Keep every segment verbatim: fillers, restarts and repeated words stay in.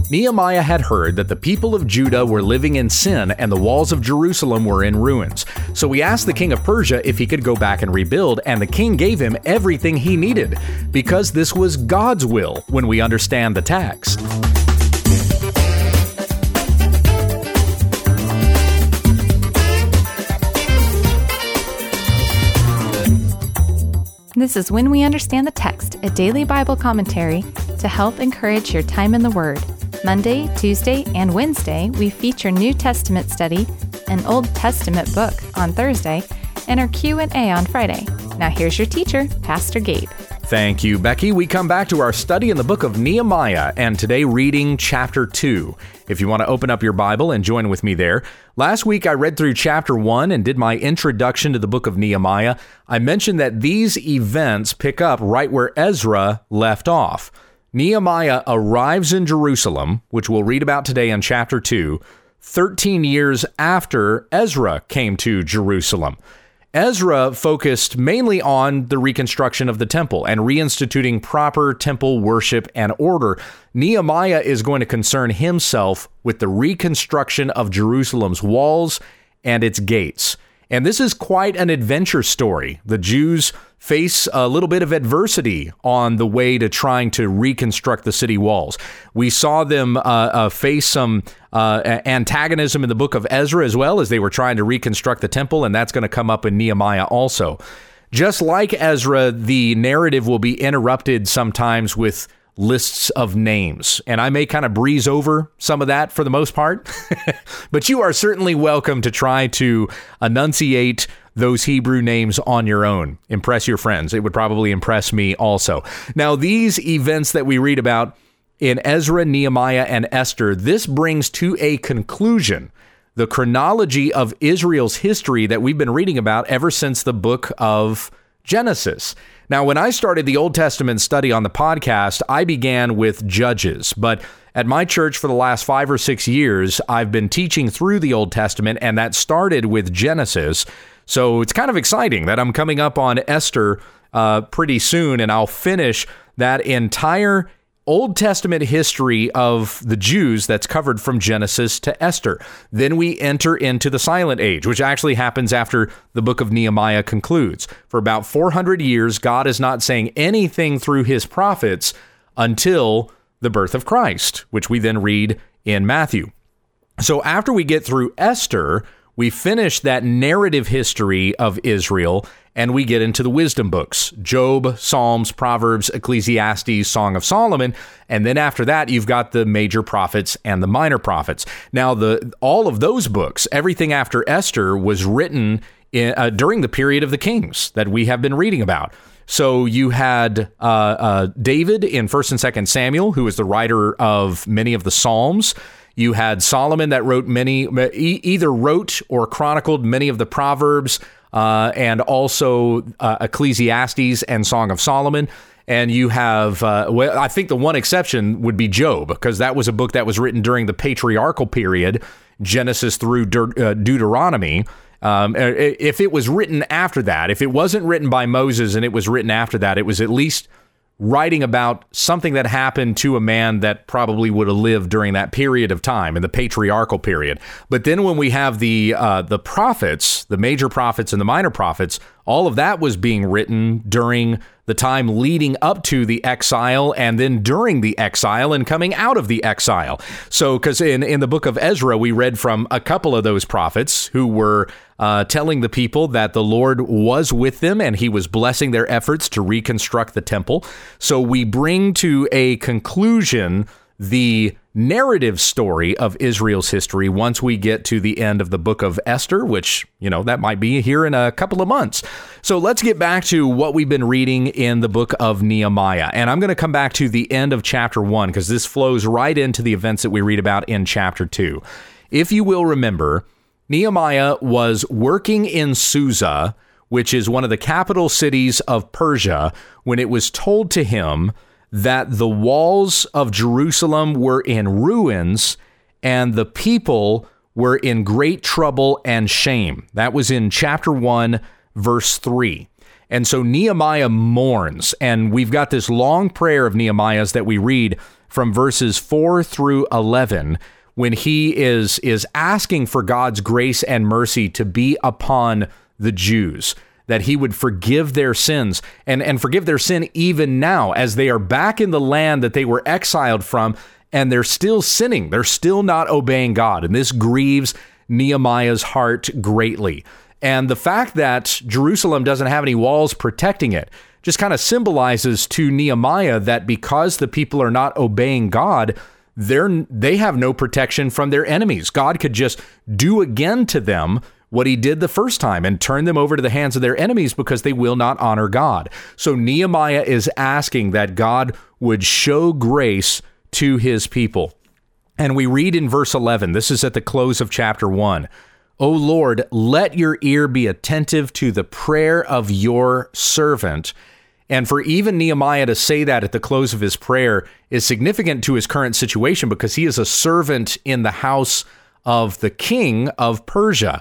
Nehemiah had heard that the people of Judah were living in sin and the walls of Jerusalem were in ruins. So he asked the king of Persia if he could go back and rebuild, and the king gave him everything he needed, because this was God's will when we understand the text. This is When We Understand the Text, a daily Bible commentary to help encourage your time in the Word. Monday, Tuesday, and Wednesday, we feature New Testament study, an Old Testament book on Thursday, and our Q and A on Friday. Now here's your teacher, Pastor Gabe. Thank you, Becky. We come back to our study in the book of Nehemiah, and today reading chapter two. If you want to open up your Bible and join with me there. Last week I read through chapter one and did my introduction to the book of Nehemiah. I mentioned that these events pick up right where Ezra left off. Nehemiah arrives in Jerusalem, which we'll read about today in chapter two, thirteen years after Ezra came to Jerusalem. Ezra focused mainly on the reconstruction of the temple and reinstituting proper temple worship and order. Nehemiah is going to concern himself with the reconstruction of Jerusalem's walls and its gates. And this is quite an adventure story. The Jews face a little bit of adversity on the way to trying to reconstruct the city walls. We saw them uh, uh, face some uh, antagonism in the book of Ezra as well as they were trying to reconstruct the temple, and that's going to come up in Nehemiah also. Just like Ezra, the narrative will be interrupted sometimes with lists of names, and I may kind of breeze over some of that for the most part, but you are certainly welcome to try to enunciate those Hebrew names on your own. Impress your friends. It would probably impress me also. Now, these events that we read about in Ezra, Nehemiah, and Esther, this brings to a conclusion the chronology of Israel's history that we've been reading about ever since the book of Genesis. Now, when I started the Old Testament study on the podcast, I began with Judges, but at my church for the last five or six years, I've been teaching through the Old Testament, and that started with Genesis. So it's kind of exciting that I'm coming up on Esther uh, pretty soon, and I'll finish that entire Old Testament history of the Jews that's covered from Genesis to Esther. Then we enter into the Silent Age, which actually happens after the book of Nehemiah concludes. For about four hundred years, God is not saying anything through his prophets until the birth of Christ, which we then read in Matthew. So after we get through Esther, we finish that narrative history of Israel, and we get into the wisdom books, Job, Psalms, Proverbs, Ecclesiastes, Song of Solomon, and then after that, you've got the major prophets and the minor prophets. Now, the all of those books, everything after Esther, was written in, uh, during the period of the kings that we have been reading about. So you had uh, uh, David in First and Second Samuel, who is the writer of many of the Psalms. You had Solomon that wrote many, either wrote or chronicled many of the Proverbs, uh, and also uh, Ecclesiastes and Song of Solomon. And you have, uh, well, I think the one exception would be Job, because that was a book that was written during the patriarchal period, Genesis through De- uh, Deuteronomy. Um, if it was written after that, if it wasn't written by Moses and it was written after that, it was at least writing about something that happened to a man that probably would have lived during that period of time, in the patriarchal period. But then when we have the uh, the prophets, the major prophets and the minor prophets, all of that was being written during the time leading up to the exile and then during the exile and coming out of the exile. So, because in, in the book of Ezra, we read from a couple of those prophets who were uh, telling the people that the Lord was with them and he was blessing their efforts to reconstruct the temple. So we bring to a conclusion the narrative story of Israel's history once we get to the end of the book of Esther, which, you know, that might be here in a couple of months. So let's get back to what we've been reading in the book of Nehemiah. And I'm going to come back to the end of chapter one, because this flows right into the events that we read about in chapter two. If you will remember, Nehemiah was working in Susa, which is one of the capital cities of Persia, when it was told to him that the walls of Jerusalem were in ruins and the people were in great trouble and shame. That was in chapter one, verse three. And so Nehemiah mourns, and we've got this long prayer of Nehemiah's that we read from verses four through eleven, when he is, is asking for God's grace and mercy to be upon the Jews, that he would forgive their sins and, and forgive their sin even now as they are back in the land that they were exiled from, and they're still sinning. They're still not obeying God. And this grieves Nehemiah's heart greatly. And the fact that Jerusalem doesn't have any walls protecting it just kind of symbolizes to Nehemiah that because the people are not obeying God, they're, they have no protection from their enemies. God could just do again to them what he did the first time and turn them over to the hands of their enemies because they will not honor God. So Nehemiah is asking that God would show grace to his people. And we read in verse eleven, this is at the close of chapter one, "O Lord, let your ear be attentive to the prayer of your servant." And for even Nehemiah to say that at the close of his prayer is significant to his current situation because he is a servant in the house of the king of Persia.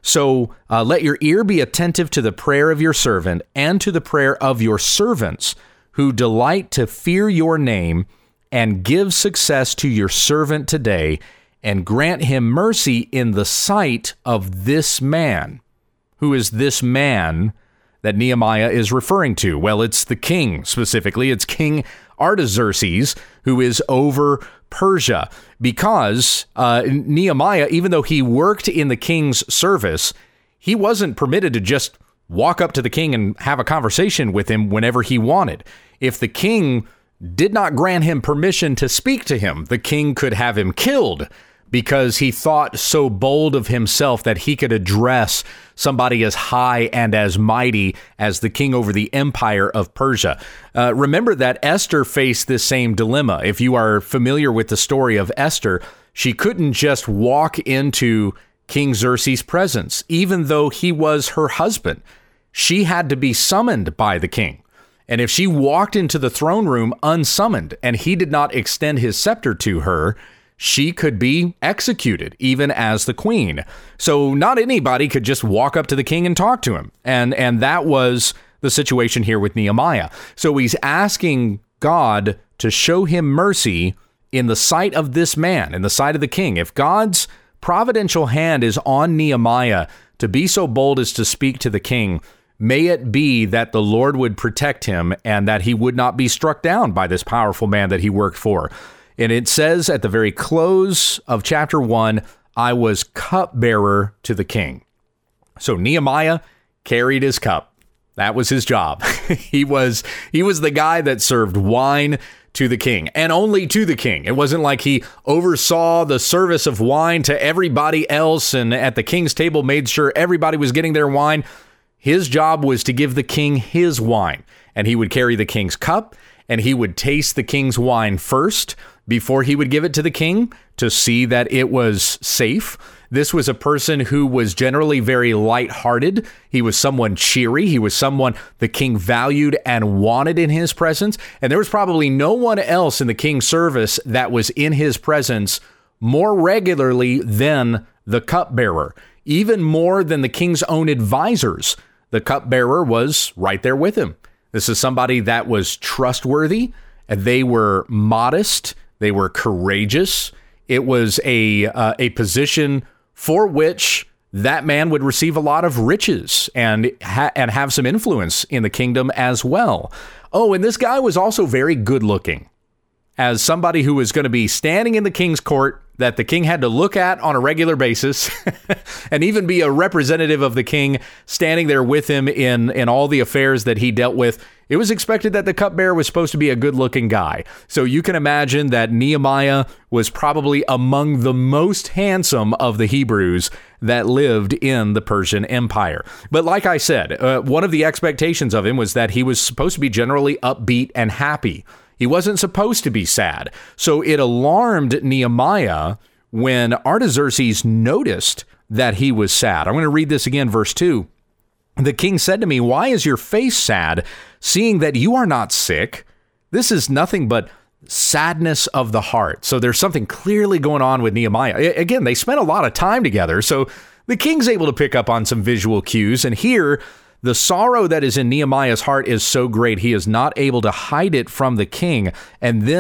So uh, let your ear be attentive to the prayer of your servant and to the prayer of your servants who delight to fear your name, and give success to your servant today, and grant him mercy in the sight of this man. Who is this man that Nehemiah is referring to? Well, it's the king specifically. It's King Artaxerxes, who is over Persia, because uh, Nehemiah, even though he worked in the king's service, he wasn't permitted to just walk up to the king and have a conversation with him whenever he wanted. If the king did not grant him permission to speak to him, the king could have him killed because he thought so bold of himself that he could address somebody as high and as mighty as the king over the empire of Persia. Uh, remember that Esther faced this same dilemma. If you are familiar with the story of Esther, she couldn't just walk into King Xerxes' presence, even though he was her husband. She had to be summoned by the king. And if she walked into the throne room unsummoned and he did not extend his scepter to her, she could be executed, even as the queen. So not anybody could just walk up to the king and talk to him. And, and that was the situation here with Nehemiah. So he's asking God to show him mercy in the sight of this man, in the sight of the king. If God's providential hand is on Nehemiah to be so bold as to speak to the king, may it be that the Lord would protect him and that he would not be struck down by this powerful man that he worked for. And it says at the very close of chapter one, "I was cupbearer to the king." So Nehemiah carried his cup. That was his job. he was he was the guy that served wine to the king, and only to the king. It wasn't like he oversaw the service of wine to everybody else and at the king's table made sure everybody was getting their wine. His job was to give the king his wine, and he would carry the king's cup, and he would taste the king's wine first before he would give it to the king to see that it was safe. This was a person who was generally very lighthearted. He was someone cheery. He was someone the king valued and wanted in his presence. And there was probably no one else in the king's service that was in his presence more regularly than the cupbearer, even more than the king's own advisors. The cupbearer was right there with him. This is somebody that was trustworthy. They were modest. They were courageous. It was a uh, a position for which that man would receive a lot of riches and ha- and have some influence in the kingdom as well. Oh, and this guy was also very good looking. As somebody who was going to be standing in the king's court that the king had to look at on a regular basis and even be a representative of the king standing there with him in, in all the affairs that he dealt with, it was expected that the cupbearer was supposed to be a good-looking guy. So you can imagine that Nehemiah was probably among the most handsome of the Hebrews that lived in the Persian Empire. But like I said, uh, one of the expectations of him was that he was supposed to be generally upbeat and happy. He wasn't supposed to be sad. So it alarmed Nehemiah when Artaxerxes noticed that he was sad. I'm going to read this again, verse two. "The king said to me, 'Why is your face sad, seeing that you are not sick?' This is nothing but sadness of the heart." So there's something clearly going on with Nehemiah. Again, they spent a lot of time together, so the king's able to pick up on some visual cues. And here, the sorrow that is in Nehemiah's heart is so great, he is not able to hide it from the king. And then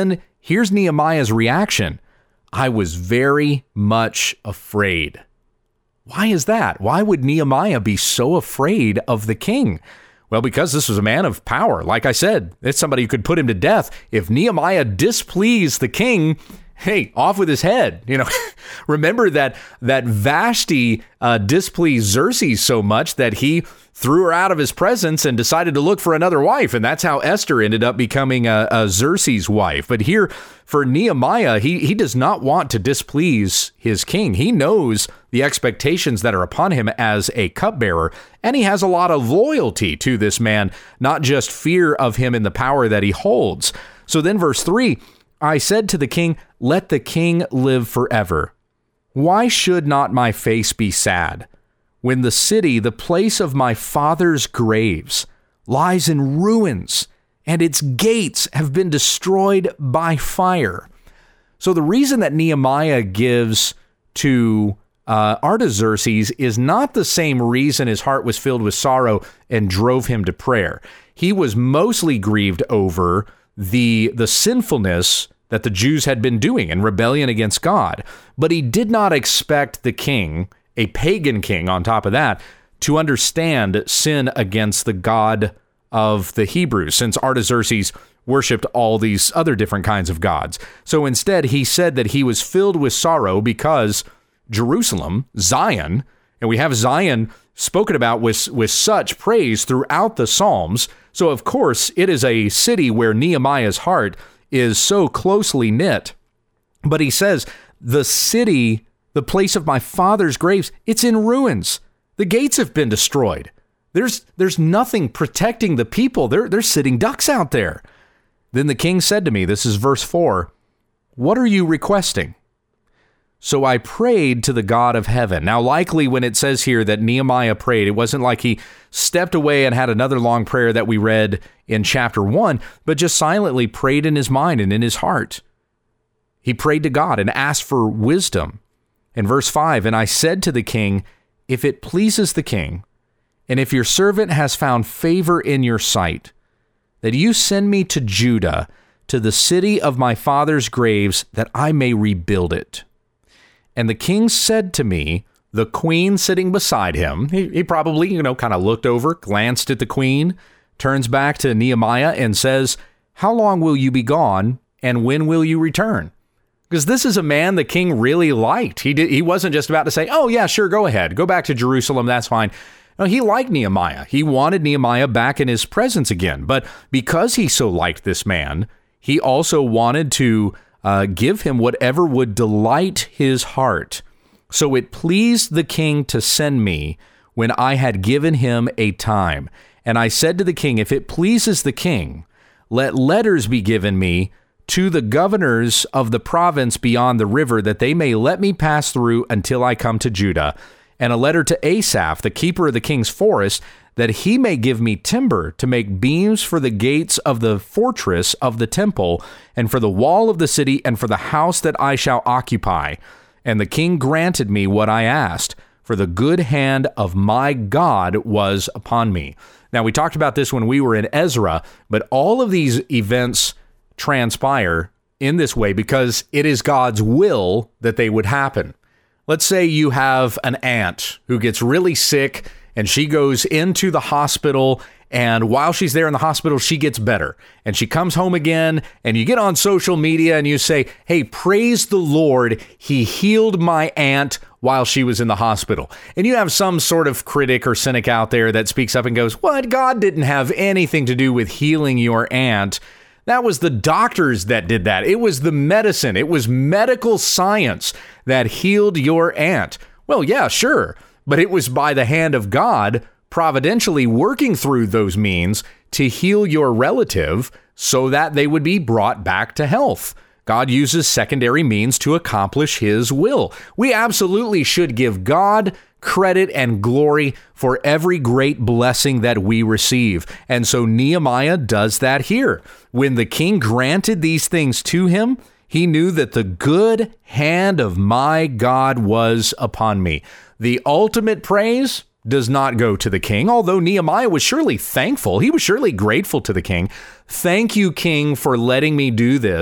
Here's Nehemiah's reaction. I was very much afraid. Why is that? Why would Nehemiah be so afraid of the king? Well, because this was a man of power. Like I said, it's somebody who could put him to death. If Nehemiah displeased the king, hey, off with his head. You know, remember that that Vashti uh, displeased Xerxes so much that he threw her out of his presence and decided to look for another wife. And that's how Esther ended up becoming a, a Xerxes' wife. But here for Nehemiah, he, he does not want to displease his king. He knows the expectations that are upon him as a cupbearer, and he has a lot of loyalty to this man, not just fear of him and the power that he holds. So then verse three, I said to the king, let the king live forever. Why should not my face be sad when the city, the place of my father's graves, lies in ruins and its gates have been destroyed by fire? So the reason that Nehemiah gives to uh, Artaxerxes is not the same reason his heart was filled with sorrow and drove him to prayer. He was mostly grieved over the the sinfulness that the Jews had been doing in rebellion against God. But he did not expect the king, a pagan king on top of that, to understand sin against the God of the Hebrews, since Artaxerxes worshipped all these other different kinds of gods. So instead, he said that he was filled with sorrow because Jerusalem, Zion, and we have Zion spoken about with, with such praise throughout the Psalms. So of course, it is a city where Nehemiah's heart is so closely knit. But he says, the city, the place of my father's graves, it's in ruins. The gates have been destroyed. There's there's nothing protecting the people. They're, they're sitting ducks out there. Then the king said to me, this is verse four, what are you requesting? So I prayed to the God of heaven. Now, likely when it says here that Nehemiah prayed, it wasn't like he stepped away and had another long prayer that we read in chapter one, but just silently prayed in his mind and in his heart. He prayed to God and asked for wisdom. In verse five, and I said to the king, if it pleases the king, and if your servant has found favor in your sight, that you send me to Judah, to the city of my father's graves, that I may rebuild it. And the king said to me, the queen sitting beside him, he, he probably, you know, kind of looked over, glanced at the queen, turns back to Nehemiah and says, how long will you be gone, and when will you return? Because this is a man the king really liked. He did, he wasn't just about to say, oh, yeah, sure, go ahead. Go back to Jerusalem. That's fine. No, he liked Nehemiah. He wanted Nehemiah back in his presence again. But because he so liked this man, he also wanted to uh, give him whatever would delight his heart. So it pleased the king to send me when I had given him a time. And I said to the king, if it pleases the king, let letters be given me to the governors of the province beyond the river, that they may let me pass through until I come to Judah, and a letter to Asaph, the keeper of the king's forest, that he may give me timber to make beams for the gates of the fortress of the temple, and for the wall of the city, and for the house that I shall occupy. And the king granted me what I asked, for the good hand of my God was upon me. Now, we talked about this when we were in Ezra, but all of these events transpire in this way because it is God's will that they would happen. Let's say you have an aunt who gets really sick and she goes into the hospital, and while she's there in the hospital, she gets better and she comes home again, and you get on social media and you say, hey, praise the Lord, he healed my aunt while she was in the hospital. And you have some sort of critic or cynic out there that speaks up and goes, what? God didn't have anything to do with healing your aunt. That was the doctors that did that. It was the medicine. It was medical science that healed your aunt. Well, yeah, sure. But it was by the hand of God providentially working through those means to heal your relative so that they would be brought back to health. God uses secondary means to accomplish his will. We absolutely should give God credit and glory for every great blessing that we receive. And so Nehemiah does that here. When the king granted these things to him, he knew that the good hand of my God was upon me. The ultimate praise does not go to the king, although Nehemiah was surely thankful. He was surely grateful to the king. Thank you, king, for letting me do this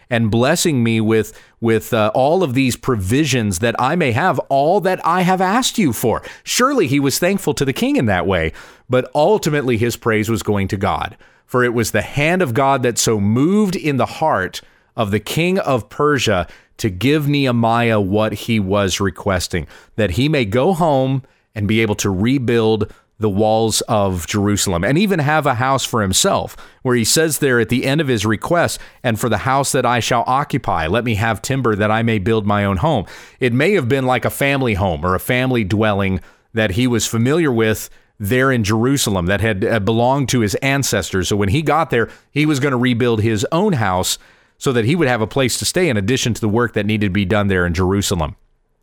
and blessing me with, with uh, all of these provisions that I may have all that I have asked you for. Surely he was thankful to the king in that way, but ultimately his praise was going to God. For it was the hand of God that so moved in the heart of the king of Persia to give Nehemiah what he was requesting, that he may go home and be able to rebuild the walls of Jerusalem and even have a house for himself, where he says there at the end of his request, and for the house that I shall occupy, let me have timber that I may build my own home. It may have been like a family home or a family dwelling that he was familiar with there in Jerusalem that had belonged to his ancestors. So when he got there, he was going to rebuild his own house so that he would have a place to stay in addition to the work that needed to be done there in Jerusalem.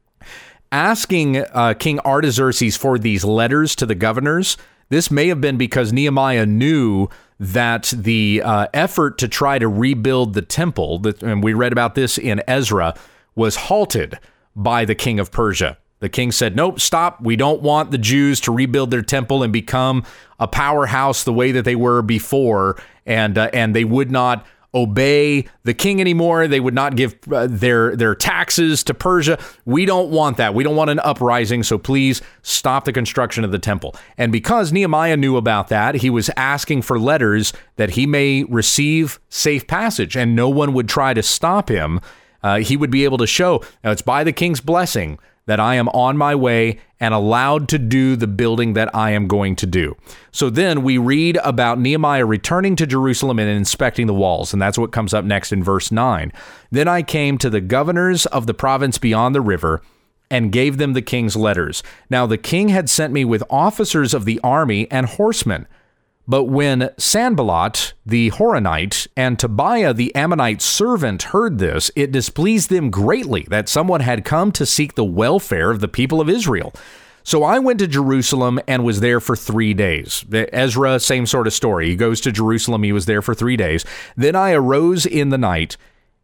Asking uh, King Artaxerxes for these letters to the governors, this may have been because Nehemiah knew that the uh, effort to try to rebuild the temple, that, and we read about this in Ezra, was halted by the king of Persia. The king said, nope, stop. We don't want the Jews to rebuild their temple and become a powerhouse the way that they were before, and uh, and they would not obey the king anymore. They would not give uh, their their taxes to Persia. We don't want that. We don't want an uprising. So please stop the construction of the temple. And because Nehemiah knew about that, he was asking for letters that he may receive safe passage, and no one would try to stop him. Uh, he would be able to show, now it's by the king's blessing that I am on my way and allowed to do the building that I am going to do. So then we read about Nehemiah returning to Jerusalem and inspecting the walls, and that's what comes up next in verse nine. Then I came to the governors of the province beyond the river and gave them the king's letters. Now the king had sent me with officers of the army and horsemen. But when Sanballat the Horonite and Tobiah the Ammonite servant heard this, it displeased them greatly that someone had come to seek the welfare of the people of Israel. So I went to Jerusalem and was there for three days. Ezra, same sort of story. He goes to Jerusalem. He was there for three days. Then I arose in the night,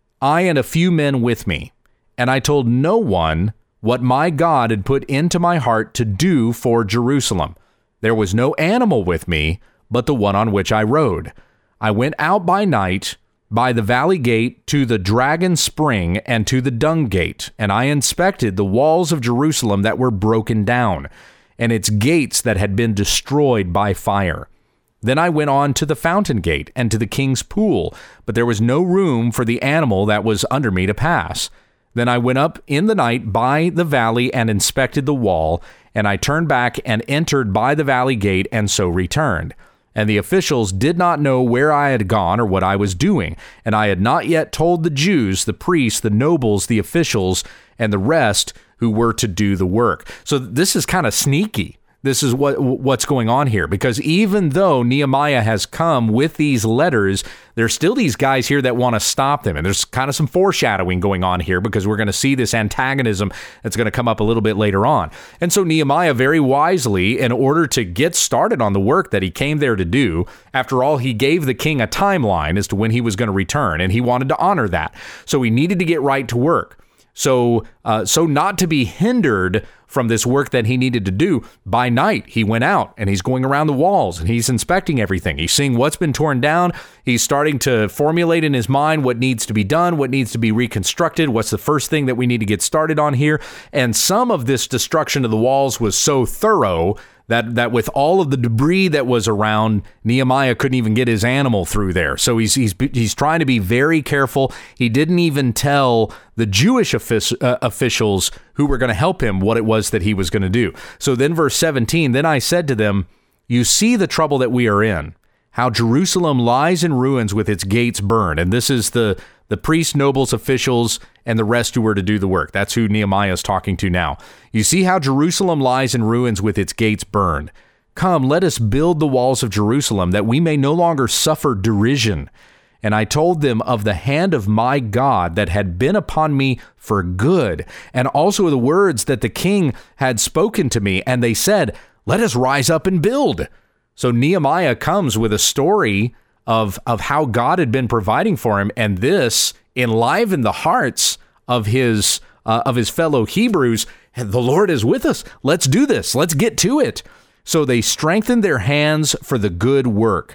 I and a few men with me, and I told no one what my God had put into my heart to do for Jerusalem. There was no animal with me, but the one on which I rode. I went out by night by the valley gate to the dragon spring and to the dung gate, and I inspected the walls of Jerusalem that were broken down, and its gates that had been destroyed by fire. Then I went on to the fountain gate and to the king's pool, but there was no room for the animal that was under me to pass. Then I went up in the night by the valley and inspected the wall, and I turned back and entered by the valley gate, and so returned. And the officials did not know where I had gone or what I was doing, and I had not yet told the Jews, the priests, the nobles, the officials, and the rest who were to do the work. So this is kind of sneaky. This is what what's going on here, because even though Nehemiah has come with these letters, there's still these guys here that want to stop them. And there's kind of some foreshadowing going on here, because we're going to see this antagonism that's going to come up a little bit later on. And so Nehemiah very wisely, in order to get started on the work that he came there to do, after all, he gave the king a timeline as to when he was going to return, and he wanted to honor that. So he needed to get right to work. So, uh, so not to be hindered from this work that he needed to do, by night he went out and he's going around the walls and he's inspecting everything. He's seeing what's been torn down. He's starting to formulate in his mind what needs to be done, what needs to be reconstructed, what's the first thing that we need to get started on here. And some of this destruction of the walls was so thorough that that with all of the debris that was around, Nehemiah couldn't even get his animal through there. So he's he's he's trying to be very careful. He didn't even tell the Jewish offic- uh, officials who were going to help him what it was that he was going to do. So then verse seventeen, then I said to them, you see the trouble that we are in, how Jerusalem lies in ruins with its gates burned. And this is the the priests, nobles, officials, and the rest who were to do the work. That's who Nehemiah is talking to now. You see how Jerusalem lies in ruins with its gates burned. Come, let us build the walls of Jerusalem, that we may no longer suffer derision. And I told them of the hand of my God that had been upon me for good, and also the words that the king had spoken to me. And they said, let us rise up and build. So Nehemiah comes with a story of, of how God had been providing for him, and this enlivened the hearts of his uh, of his fellow Hebrews. The Lord is with us. Let's do this. Let's get to it. So they strengthened their hands for the good work.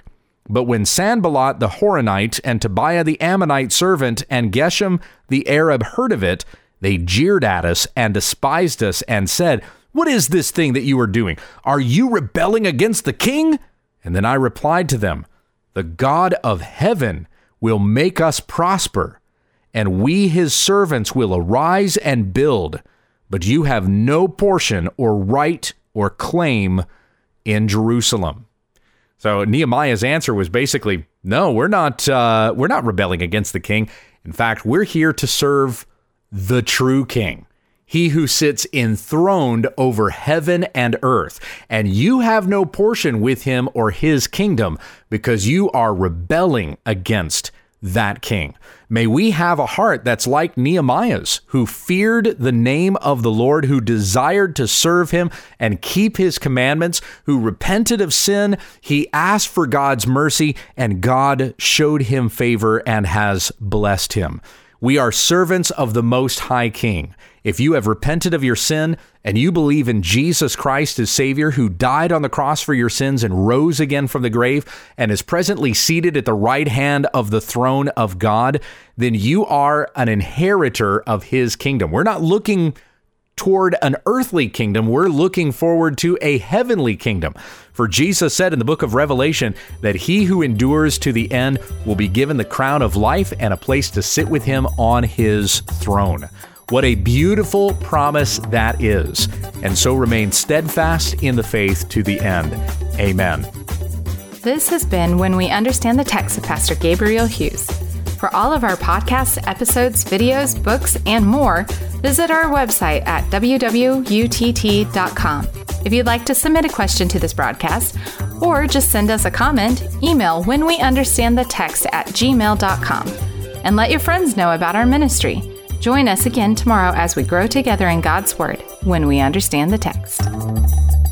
But when Sanballat the Horonite and Tobiah the Ammonite servant and Geshem the Arab heard of it, they jeered at us and despised us and said, "What is this thing that you are doing? Are you rebelling against the king?" And then I replied to them, "The God of heaven will make us prosper, and we his servants will arise and build, but you have no portion or right or claim in Jerusalem." So Nehemiah's answer was basically, no, we're not uh, we're not rebelling against the king. In fact, we're here to serve the true king, he who sits enthroned over heaven and earth. And you have no portion with him or his kingdom because you are rebelling against that king. May we have a heart that's like Nehemiah's, who feared the name of the Lord, who desired to serve him and keep his commandments, who repented of sin. He asked for God's mercy, and God showed him favor and has blessed him. We are servants of the Most High King. If you have repented of your sin and you believe in Jesus Christ as Savior, who died on the cross for your sins and rose again from the grave and is presently seated at the right hand of the throne of God, then you are an inheritor of his kingdom. We're not looking toward an earthly kingdom. We're looking forward to a heavenly kingdom. For Jesus said in the book of Revelation that he who endures to the end will be given the crown of life and a place to sit with him on his throne. What a beautiful promise that is. And so remain steadfast in the faith to the end. Amen. This has been When We Understand the Text with Pastor Gabriel Hughes. For all of our podcasts, episodes, videos, books, and more, visit our website at w w w dot u t t dot com. If you'd like to submit a question to this broadcast, or just send us a comment, email whenweunderstandthetext at gmail dot com. And let your friends know about our ministry. Join us again tomorrow as we grow together in God's Word when we understand the text.